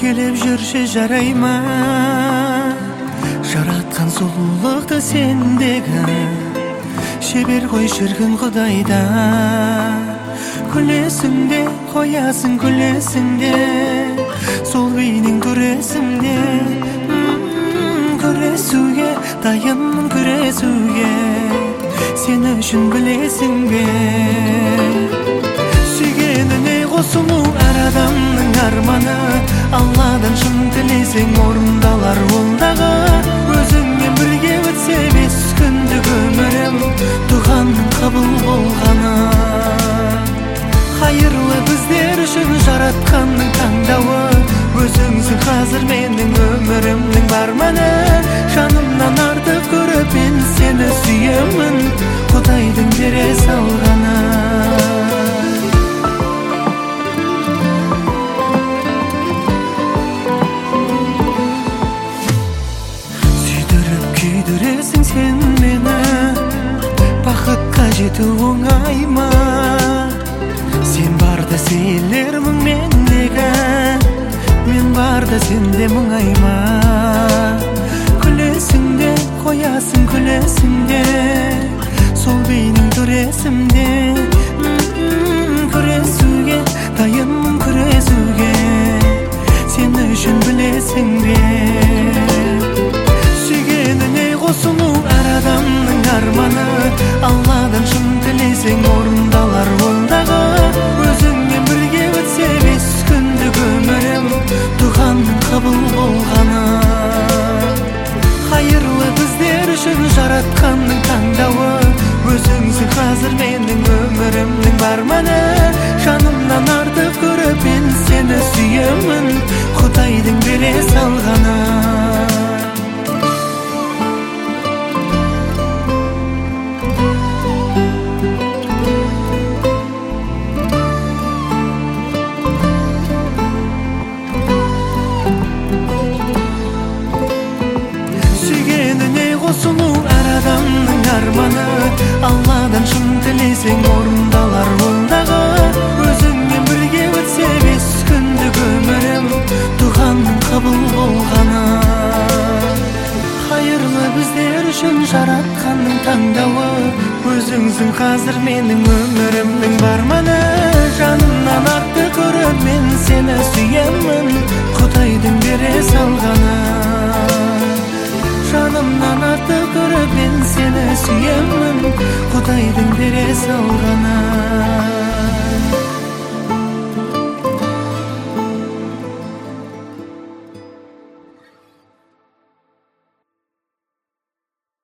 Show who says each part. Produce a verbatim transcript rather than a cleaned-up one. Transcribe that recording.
Speaker 1: келіп жүрші жарайма, жаратқан сұлулықты сендегі, шебер ғой шіркін Құдайда. Күлесің де, қоясың күлесің де, сол бейнең көресің де. Күресуге, дайынмын күресуге, сен үшін білесің бе? Сүйгеніне қосылу әр адамның арманы, Алладан шын тілесең орындалар олдағы. Өзіңмен бірге өтсе бес күндік өмірім, дұғаның қабыл болғаны. Хайырлы біздер үшін жаратқанның таңдауы, өзіңсің қазір менің өмірімнің барманы. Жанымнан артық көріп мен сені сүйемін, Құдайдың бере салғаны. Сүйдіріп күйдіресің сен мені, бақытқа жету оңай ма? Сен барда сейілермін мендегі, мен барда сенде мұңайма. Күлесің де, қоясың күлесің де, сол бейнең көресің де. Күресуге, дайынмын күресуге, сен үшін білесің бе? Сүйгеніне қосылу әр адамның арманы, Алладан шын тілесең орындалар олдағы. Өзіңмен бірге өтсе бес күндік өмірім, дұғаның қабыл болғаны. Хайырлы біздер үшін жаратқанның таңдауы, өзіңсің қазір менің өмірімнің барманы. Жанымнан артық көріп мен сені сүйемін, Құдайдың бере салғаны. Қосылу әр адамның арманы, Алладан шын тілесең орындалар олдағы. Өзіңмен бірге өтсе бес күндік өмірім, дұғаның қабыл болғаны. Хайырлы біздер үшін жаратқанның таңдауы, өзіңсің қазір менің өмірімнің барманы. Жанымнан артық көріп мен сені сүйемін, Құдайдың бере салғаны. Жанымнан артық көріп мен сені сүйемін, Құдайдың бере салғаны.